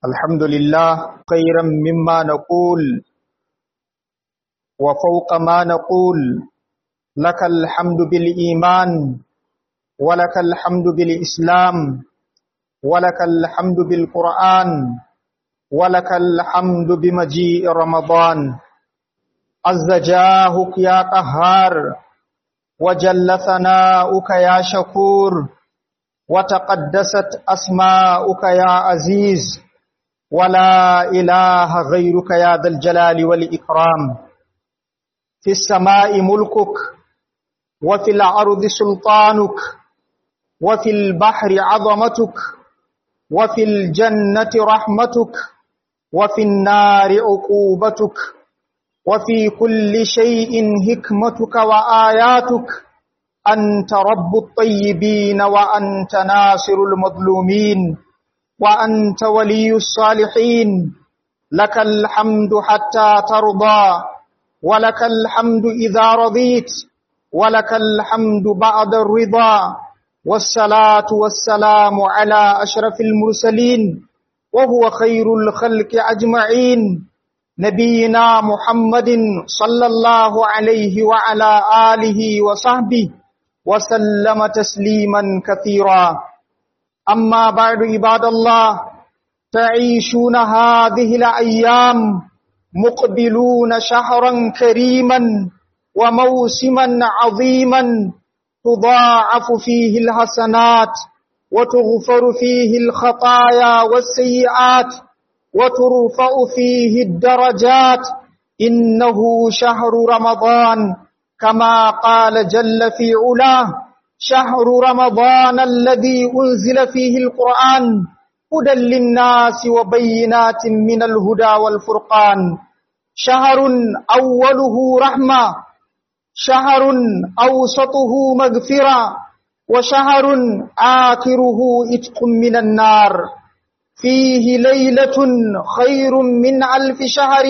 الحمد لله خيرا مما نقول وفوق ما نقول. لك الحمد بالإيمان، ولك الحمد بالإسلام، ولك الحمد بالقرآن، ولك الحمد بمجيء رمضان. عز جاهك يا قهار، وجل ثناؤك يا شكور، وتقدست أسماؤك يا عزيز، ولا إله غيرك يا ذا الجلال والإكرام. في السماء ملكك، وفي الأرض سلطانك، وفي البحر عظمتك، وفي الجنة رحمتك، وفي النار عقوبتك، وفي كل شيء حكمتك وآياتك. أنت رب الطيبين، وأنت ناصر المظلومين، وأنت ولي الصالحين. لك الحمد حتى ترضى، ولك الحمد إذا رضيت، ولك الحمد بعد الرضا. والصلاة والسلام على أشرف المرسلين، وهو خير الخلق أجمعين، نبينا محمد صلى الله عليه وعلى آله وصحبه وسلم تسليما كثيرا. أما بعد، عباد الله، تعيشون هذه الأيام مقبلون شهرا كريما وموسما عظيما، تضاعف فيه الحسنات، وتغفر فيه الخطايا والسيئات، وترفع فيه الدرجات. إنه شهر رمضان، كما قال جل في علاه: شهر رمضان الذي أنزل فيه القرآن هدى للناس وبينات من الهدى والفرقان. شهر أوله رحمة، شهر أوسطه مغفرة، وشهر آخره عتق من النار. فيه ليلة خير من 1000 شهر،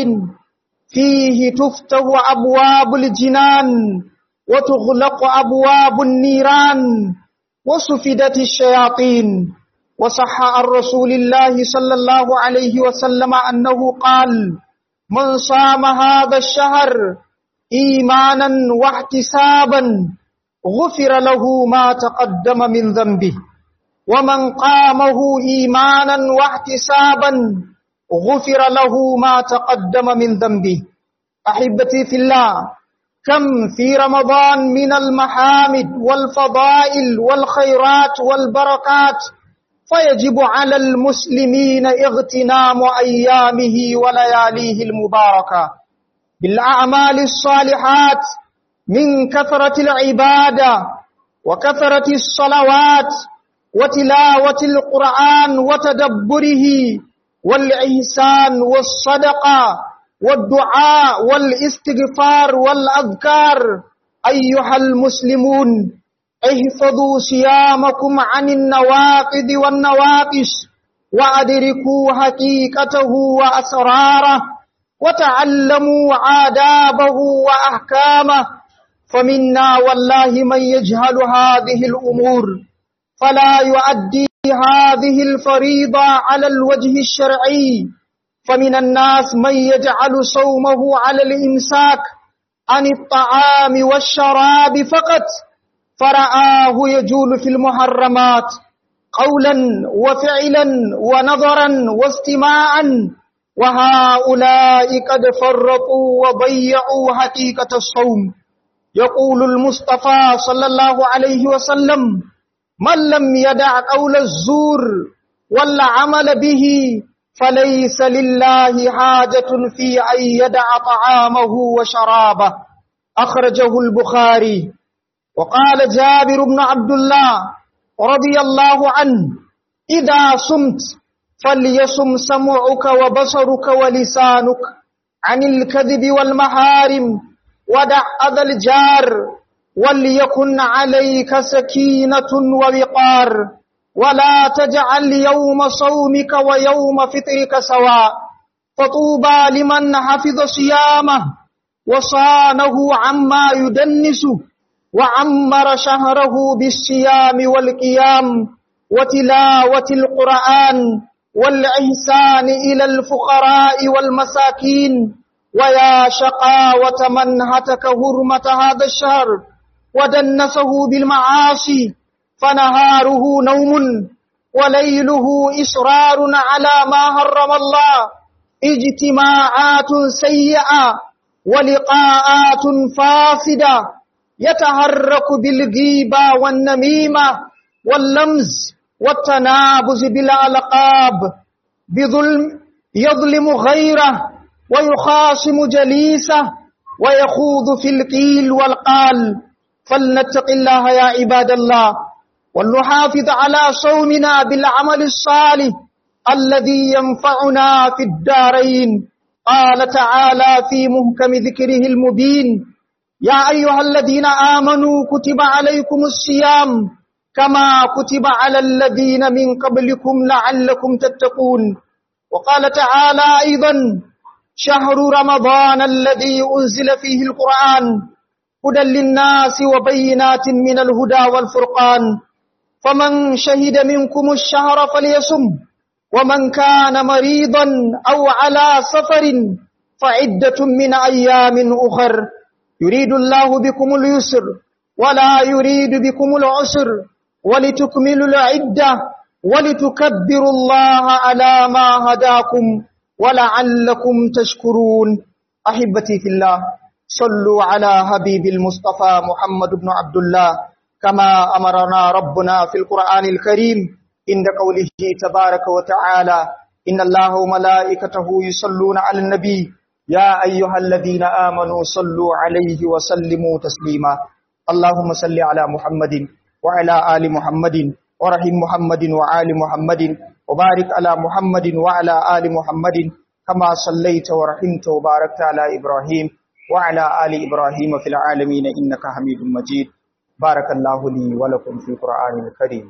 فيه تفتح أبواب الجنان، وتغلق أبواب النيران، وصفدت الشياطين. وصح عن رسول الله صلى الله عليه وسلم أنه قال: من صام هذا الشهر إيمانا واحتسابا غفر له ما تقدم من ذنبه، ومن قامه إيمانا واحتسابا غفر له ما تقدم من ذنبه. أحبتي في الله، كم في رمضان من المحامد والفضائل والخيرات والبركات، فيجب على المسلمين اغتنام أيامه ولياليه المباركة بالأعمال الصالحات، من كثرة العبادة وكثرة الصلوات وتلاوة القرآن وتدبره، والإحسان والصدقة والدعاء والاستغفار والأذكار. أيها المسلمون، احفظوا صيامكم عن النواقض والنواقص، وأدركوا حقيقته وأسراره، وتعلموا آدابه وأحكامه. فمنا والله من يجهل هذه الأمور، فلا يؤدي هذه الفريضة على الوجه الشرعي. فمن الناس من يجعل صومه على الإمساك عن الطعام والشراب فقط، فرآه يجول في المحرمات قولا وفعلا ونظرا واستماعا، وهؤلاء قد فرطوا وضيعوا حقيقة الصوم. يقول المصطفى صلى الله عليه وسلم: من لم يدع قول الزور والعمل به، فليس لله حاجة في أن يدع طعامه وشرابه. أخرجه البخاري. وقال جابر بن عبد الله رضي الله عنه: إذا صمت فليصم سمعك وبصرك ولسانك عن الكذب والمحارم، ودع أذى الجار، وليكن عليك سكينة ووقار، ولا تجعل يوم صومك ويوم فطرك سواء. فطوبى لمن حفظ صيامه وصانه عما يدنسه، وعمر شهره بالصيام والقيام وتلاوة القرآن والإحسان إلى الفقراء والمساكين. ويا شقاوة من هتك حرمة هذا الشهر ودنسه بالمعاصي، فنهاره نوم وليله إصرار على ما حرم الله، اجتماعات سيئة ولقاءات فاسدة، يتحرك بالغيبة والنميمة واللمز والتنابز بالألقاب، يظلم غيره ويخاصم جليسه ويخوض في القيل والقال. فلنتق الله يا عباد الله، ولنحافظ على صومنا بالعمل الصالح الذي ينفعنا في الدارين. قال تعالى في محكم ذكره المبين: يا أيها الذين آمنوا كتب عليكم الصيام كما كتب على الذين من قبلكم لعلكم تتقون. وقال تعالى أيضا: شهر رمضان الذي أنزل فيه القرآن هدى للناس وبينات من الهدى والفرقان، فمن شهد منكم الشهر فليصم، ومن كان مريضا أو على سفر فعدة من أيام أخر، يريد الله بكم اليسر ولا يريد بكم العسر، ولتكملوا العدة ولتكبروا الله على ما هداكم ولعلكم تشكرون. أحبتي في الله، صلوا على حبيب المصطفى محمد بن عبد الله كما أمرنا ربنا في القرآن الكريم عند قوله تبارك وتعالى: إن الله وملائكته يصلون على النبي يا أيها الذين آمنوا صلوا عليه وسلموا تسليما. اللهم صل على محمد وعلى آل محمد ورحم محمد وآل محمد وبارك على محمد وعلى آل محمد كما صليت ورحمت وباركت على إبراهيم وعلى آل إبراهيم في العالمين إنك حميد مجيد. بارك الله لي ولكم في القرآن الكريم.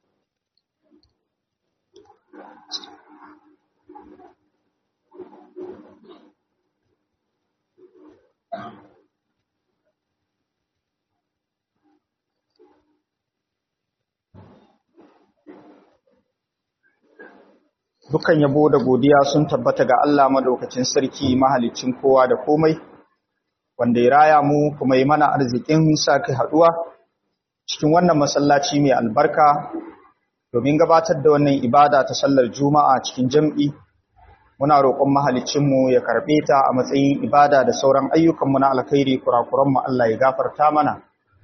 Dukan yabo da godiya sun tabbata ga Allah madaukakin sarki, mahaliccin kowa da komai, wanda ya raya mu kuma yi mana arzikin sake haduwa cikin wannan masallaci mai albarka domin gabatar da wannan ibada ta sallar Juma'a cikin jam'i. Muna roƙon mahaliccin mu ya karbe ta a matsayin ibada da sauran ayyukan mu na alkhairi. Kurakuran mu Allah ya gafarta mana.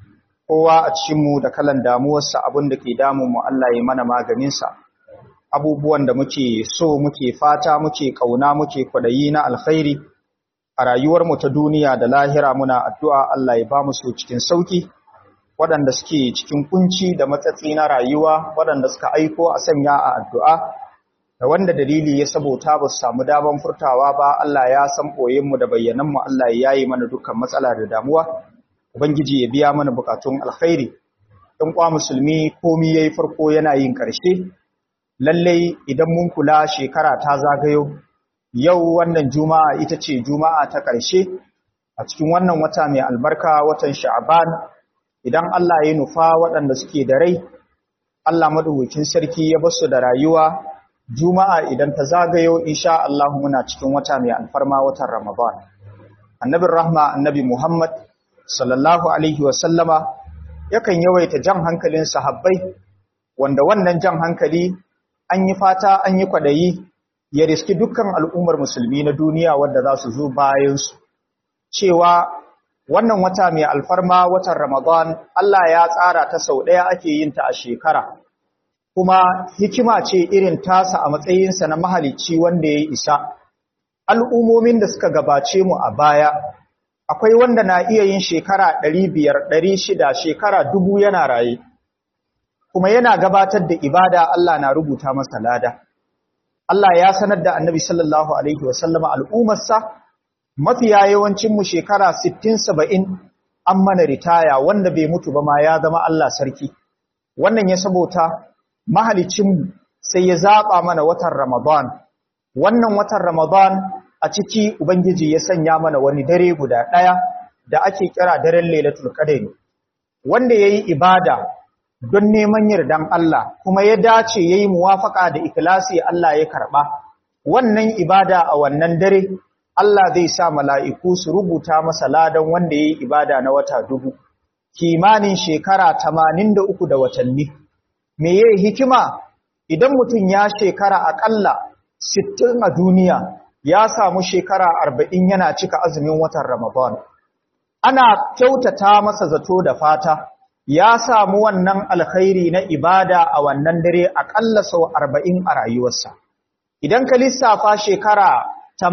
Kowa a cikin mu da kalan damuwarsa, abin da ke damun mu Allah ya mana maganin sa. Abubuwan da muke so, muke fata, muke kauna, muke kwadayi na alkhairi a rayuwarmu ta duniya da lahira, muna addu'a Allah ya ba mu su cikin sauki. Waɗanda suke cikin kunci da matsatsi na rayuwa, waɗanda suka aiko a sanya a addu'a, da wanda dalili ya sabota ba su samu daman furtawa ba, Allah ya san ɓoyenmu da bayyananmu, Allah ya yayi mana dukkan matsala da damuwa. Ubangiji ya biya mana bukatun alkhairi. Ɗan kwa musulmi, komi yayi farko yana yin ƙarshe. Lallai idan mun kula, shekara ta zagayo, yau wannan juma'a ita ce juma'a ta ƙarshe a cikin wannan wata mai albarka, watan Sha'ban. Idan Allah ya nufa waɗanda suke da rai, Allah madaukakin sarki ya basu da rayuwa, juma'a idan ta zagayo insha Allah muna cikin wata mai alfarma, watan Ramadan. Annabin rahma, annabi Muhammad sallallahu alaihi wa sallama yakan yawaita jan hankalin sahabbai, wanda wannan jan hankali an yi fata, an yi kwadayi ya riski dukkan al'ummar musulmi na duniya wadda za su zo bayansu, cewa wannan wata mai alfarma, watan Ramadan, Allah ya tsara ta sau ɗaya ake yin ta a shekara, kuma hikima ce irin tasa a matsayinsa na mahalicci wanda ya isa. Al'ummomin da suka gabace mu a baya, akwai wanda na iya yin shekara 500, 600, shekara 1000 yana raye, kuma yana gabatar da ibada, Allah na rubuta masa lada. Allah ya sanar da Annabi sallallahu alaihi wasallama al'ummarsa, mafiya yawancin mu shekara 60-70 an mana ritaya, wanda bai mutu ba ma ya zama Allah sarki. Wannan ya sabota mahalicin sai ya zaba mana watan Ramadan. Wannan watan Ramadan a ciki Ubangiji ya sanya mana wani dare guda ɗaya da ake kira daren Lailatul Qadr, wanda yayi ibada don neman yardan Allah kuma ya dace yayi muwafaka da ikhlasi Allah ya karba wannan ibada a wannan dare Allah zai sa mala'iku su rubuta masa ladan wanda yayi ibada na wata 1000 kimanin shekara 83 da watanni me yayi hikima idan mutum ya shekara akalla 60 a duniya ya samu shekara 40 yana cika azumin watan Ramadan ana kyautata masa zato da fata ya samu wannan alkhairi na ibada a wannan dare akalla sau 40 a rayuwarsa idan ka lissafa shekara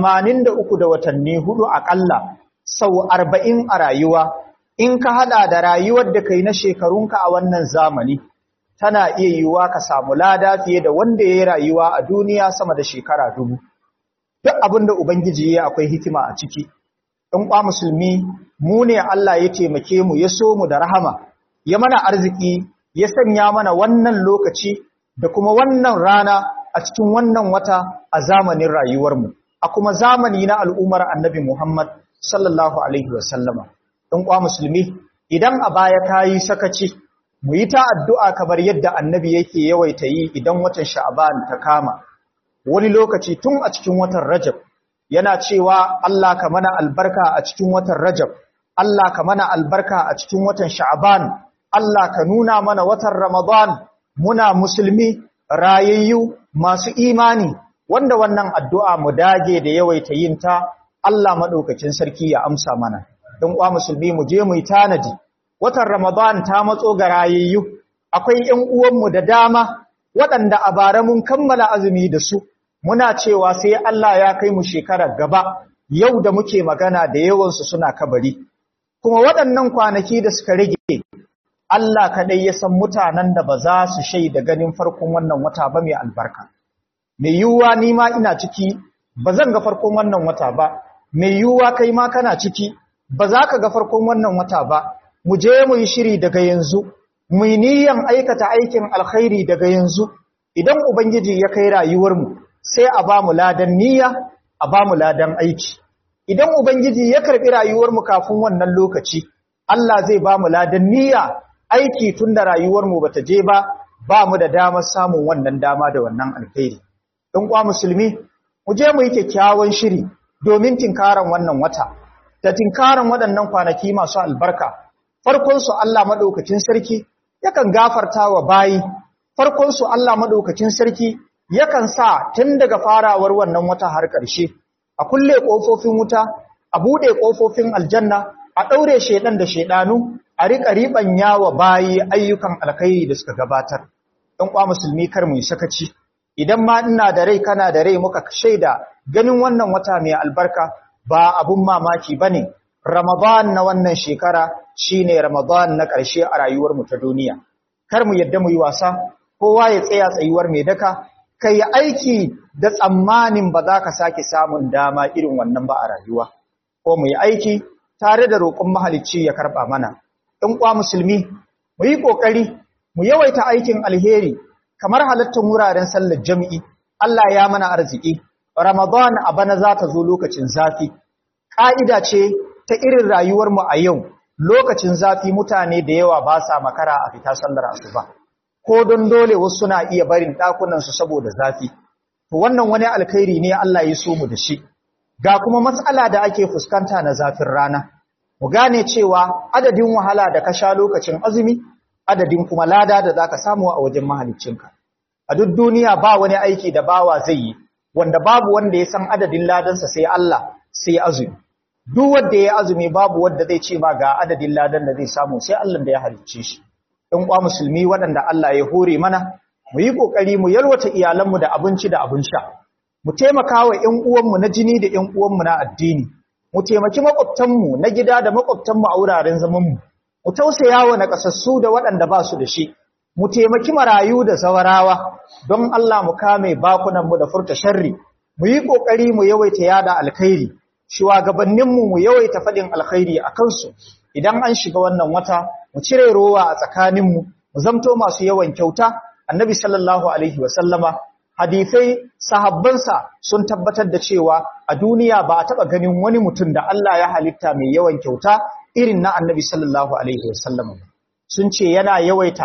83 da watanni 4 akalla sau 40 a rayuwa in ka hada da rayuwar da kai na shekarunka a wannan zamani tana iya yiwuwa ka samu lada fiye da wanda ya yi rayuwa a duniya sama da shekara 1000 duk abinda ubangiji ya akwai hikima a ciki ɗan kwa musulmi mu ne Allah ya taimake mu ya so mu da rahama ya mana arziki ya sanya mana wannan lokaci da kuma wannan rana a cikin wannan wata a zamanin rayuwarmu a kuma zamani na al'ummar annabi Muhammad sallallahu alaihi wasallama ɗan kwa musulmi idan a baya ta yi sakaci mu yi ta addu'a kamar yadda annabi yake yawaita yi idan watan sha'aban ta kama wani lokaci tun a cikin watan rajab yana cewa Allah ka mana albarka a cikin watan rajab Allah ka mana albarka a cikin watan sha'aban Allah ka nuna mana watan ramadan muna musulmi rayayyu masu imani wanda wannan addu'a mu dage da yawaita yin ta Allah madaukakin sarki ya amsa mana dan uwa musulmi mu je mu yi tanadi watan ramadan ta matso ga rayayyu akwai ƴan uwanmu da dama waɗanda a bara mun kammala azumi da su muna cewa sai Allah ya kai mu shekarar gaba yau da muke magana da yawansu suna kabari kuma waɗannan kwanaki da suka rage Allah kaɗai ya san mutanen da ba za su shaida ganin farkon wannan wata ba mai albarka mai yiwuwa ni ma ina ciki ba zan ga farkon wannan wata ba mai yiwuwa kai ma kana ciki ba za ka ga farkon wannan wata ba mu je mu yi shiri daga yanzu mu yi niyyar aikata aikin alkhairi daga yanzu idan ubangiji ya kai rayuwarmu sai a ba mu ladan niyya a ba mu ladan aiki idan ubangiji ya karbi rayuwarmu kafin wannan lokaci Allah zai ba mu ladan niyya aiki tunda rayuwarmu bata je ba mu da damar samun wannan dama da wannan alkhairi dan kwa musulmi mu je mu yi kyakkyawan shiri domin tinkaran wannan wata da tinkaran waɗannan kwanaki masu albarka farkon su Allah madaukakin sarki yakan gafarta wa bayi farkon su Allah madaukakin sarki yakan sa tun daga farawar wannan wata har ƙarshe a kulle ƙofofin wuta a buɗe ƙofofin aljanna a ɗaure shedan da shedanu a riƙa riɓanya wa bayi ayyukan alkhairi da suka gabatar ɗan kwa musulmi kar mu yi sakaci idan ma ina da rai kana da rai muka shaida ganin wannan wata mai albarka ba abun mamaki bane Ramadan na wannan shekara shine Ramadan na ƙarshe a rayuwar mu ta duniya kar mu yadda mu yi wasa kowa ya tsaya tsayuwar mai daka kai aiki da tsammanin ba za ka sake samun dama irin wannan ba a rayuwa ko mu yi aiki tare da roƙon mahalicci ya karɓa mana ɗan kwa musulmi mu yi ƙoƙari mu yawaita aikin alheri kamar halattar wuraren sallar jami'i Allah ya mana arziki Ramadan a bana za ta zo lokacin zafi ƙa'ida ce ta irin rayuwarmu a yau lokacin zafi mutane da yawa ba sa makara a fita sallar asuba ko don dole wasu suna iya barin ɗakunansu saboda zafi to wannan wani alkhairi ne Allah ya so mu da shi ga kuma matsala da ake fuskanta na zafin rana mu gane cewa adadin wahala da ka sha lokacin azumi adadin kuma lada da zaka samu a wajen mahaliccinka a duk duniya ba wani aiki da bawa zai yi wanda babu wanda ya san adadin ladansa sai Allah sai azumi duk wanda ya azumi babu wanda zai ce ba ga adadin ladan da zai samu sai Allah da ya halicce shi ɗan uwa musulmi waɗanda Allah ya hore mana mu yi ƙoƙari mu yalwata iyalanmu da abinci da abin sha mu taimaka wa ƴan uwanmu na jini da ƴan uwanmu na addini mu taimaki makwabtanmu na gida da makwabtanmu a wuraren zamanmu mu tausaya wa nakasassu da waɗanda ba su da shi mu taimaki marayu da zawarawa don Allah mu kame bakunanmu da furta sharri mu yi ƙoƙari mu yawaita yada alkhairi shugabanninmu mu yawaita faɗin alkhairi a kansu idan an shiga wannan wata mu cire rowa a tsakaninmu mu zamto masu yawan kyauta annabi sallallahu alaihi wasallama hadisai sahabbansa sun tabbatar da cewa a duniya ba a taɓa ganin wani mutum da Allah ya halitta mai yawan kyauta irin na annabi sallallahu alaihi wasallama sun ce yana yawaita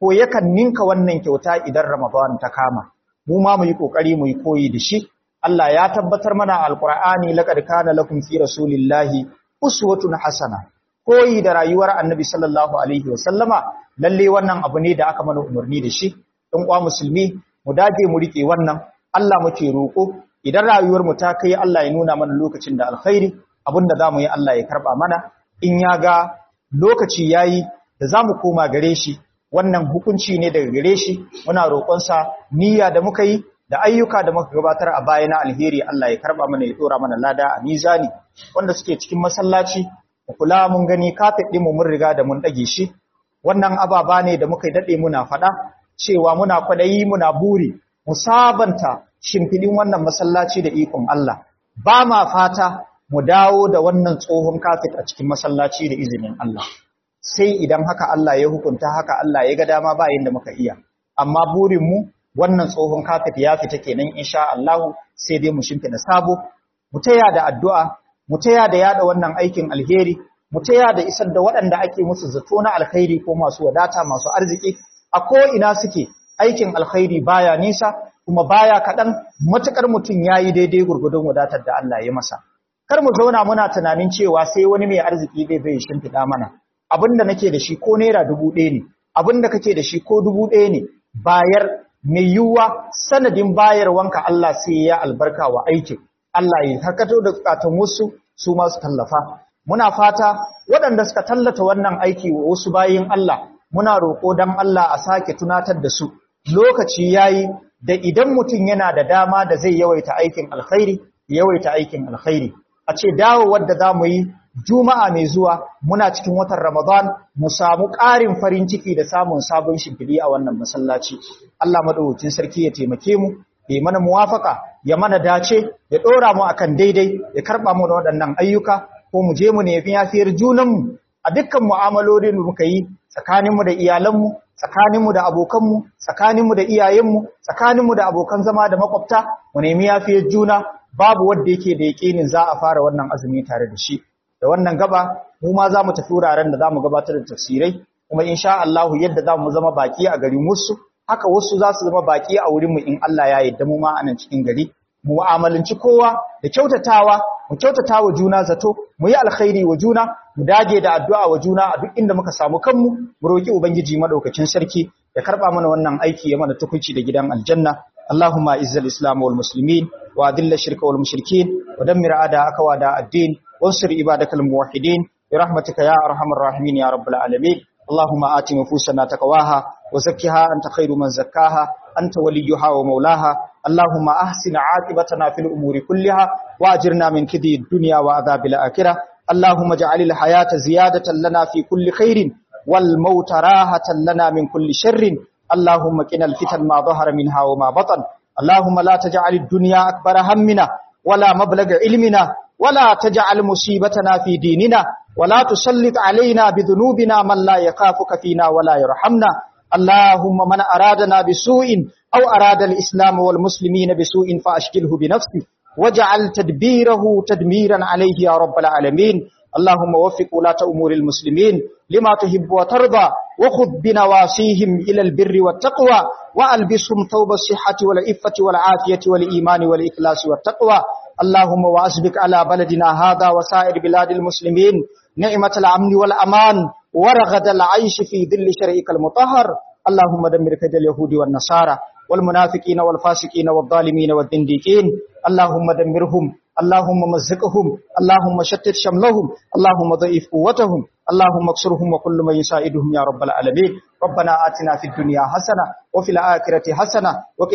ko yakan ninka wannan kyauta idan Ramadan ta kama mu ma mu yi kokari mu yi koyi da shi. Allah ya tabbatar mana alqur'ani laqad kana lakum fi rasulillahi uswatun hasana, koyi da rayuwar annabi sallallahu alaihi wasallama lalle wannan abu ne da aka mana umarni da shi. Dan uwa musulmi mu dage mu rike wannan, Allah muke roko idan rayuwar mu ta kai Allah ya nuna mana lokacin da alkhairi abinda zamu yi Allah ya karba mana, in ya ga lokaci yayi da zamu koma gare shi wannan hukunci ne daga gare shi. Muna roƙonsa niyya da muka yi da ayyuka da muka gabatar a baya na alheri Allah ya karba mana, ya dora mana lada a mizani. Wanda suke cikin masallaci mu kula mun gani kafet din mu mun riga da mun dage shi. Wannan ababa ne da muka dade muna fada cewa muna kwadayi muna buri mu sabanta shimfidin wannan masallaci da ikon Allah. Ba ma fata mu dawo da wannan tsohon kafet a cikin masallaci da izinin Allah, sai idan haka Allah ya hukunta, haka Allah ya ga dama ba yanda muka iya. Amma burin mu wannan tsohon kafet ya fita kenan insha Allah, sai dai mu shimfida sabo. Mu taya da addu'a, mu taya da yada wannan aikin alheri, mu taya da isar da waɗanda ake musu zato na alkhairi ko masu wadata masu arziki a ko ina suke. Aikin alkhairi baya nisa kuma baya kaɗan matukar mutum yayi daidai gurgudun wadatar da Allah ya masa. Kar mu zauna muna tunanin cewa sai wani mai arziki bai shimfida mana. Abinda nake da shi ko naira 1000 ne, abinda kake da shi ko 1000 ne, bayar. Mai yiwuwa sanadin bayarwanka Allah sai ya albarka wa aikin, Allah ya hakato da bukatun wasu su masu tallafa. Muna fata waɗanda suka tallata wannan aiki wa wasu bayin Allah, muna roƙo don Allah a sake tunatar da su. Lokaci yayi da idan mutum yana da dama da zai yawaita aikin alkhairi, yawaita aikin alkhairi. A ce dawowar da za mu yi Juma'a mai zuwa muna cikin watan Ramadan mu samu ƙarin farin ciki da samun sabon shimfiɗi a wannan masallaci. Allah madaukakin sarki ya taimake mu, ya mana muwafaka, ya mana dace, ya ɗora mu akan daidai, ya karɓa mu da waɗannan ayyuka, ko mu je mu nemi yafiyar junanmu a dukkan mu'amalolin da muka yi tsakaninmu da iyalanmu, tsakaninmu da abokanmu, tsakaninmu da iyayenmu, tsakaninmu da abokan zama da makwabta, mu nemi yafiyar juna. Babu wanda yake da yaƙinin za a fara wannan azumi tare da shi. Da wannan gaba mu ma za mu tafi wuraren da za mu gabatar da tafsirai, kuma insha Allah yadda za mu zama baki a garin wasu, haka wasu za su zama baki a wurinmu in Allah ya yarda mu ma a nan cikin gari. Mu mu'amalanci kowa da kyautatawa, mu kyautata wa juna zato, mu yi alkhairi wa juna, mu dage da addu'a wa juna a duk inda muka samu kanmu, mu roki ubangiji madaukakin sarki ya karba mana wannan aiki ya mana tukunci da gidan aljanna. Allahumma izzil islam wal muslimin wa adilla shirka wal mushrikin wa dammir a'da'aka wa da'ad-din wansur ibadakal muwahhidin bi rahmatika ya arhamar rahimin ya rabbal alamin. Allahumma ati nufusana taqwaha wa zakkiha anta khairu man zakkaha anta waliyuha wa mawlaha. Allahumma ahsin 'aqibatana fil umuri kulliha wa ajirna min kidhi ad-dunya wa adhabil akhirah. Allahumma ij'alil hayata ziyadatan lana fi kulli khairin wal mauta rahatan lana min kulli sharrin. اللهم قنا الفتن ما ظهر منها وما بطن. اللهم لا تجعل الدنيا أكبر همنا ولا مبلغ علمنا ولا تجعل مصيبتنا في ديننا ولا تسلط علينا بذنوبنا من لا يخافك فينا ولا يرحمنا. اللهم من أرادنا بسوء أو أراد الإسلام والمسلمين بسوء فأشغله بنفسه واجعل تدبيره تدميرا عليه يا رب العالمين. اللهم وفق ولاة أمور المسلمين لما تحب وترضى وخذ بنواصيهم إلى البر والتقوى وألبسهم ثوب الصحة والعفة والعافية والإيمان والإخلاص والتقوى. اللهم وأسبق على بلدنا هذا وسائر بلاد المسلمين نعمة الأمن والأمان ورغد العيش في ظل شرعك المطهر. اللهم دمر كيد اليهود والنصارى والمنافقين والفاسقين والظالمين والزنديقين. اللهم دمرهم، اللهم مزقهم، اللهم شتت شملهم، اللهم ضعف قوتهم، اللهم اكسرهم وكل من يساعدهم يا رب العالمين. ربنا آتنا في الدنيا حسنة وفي الآخرة حسنة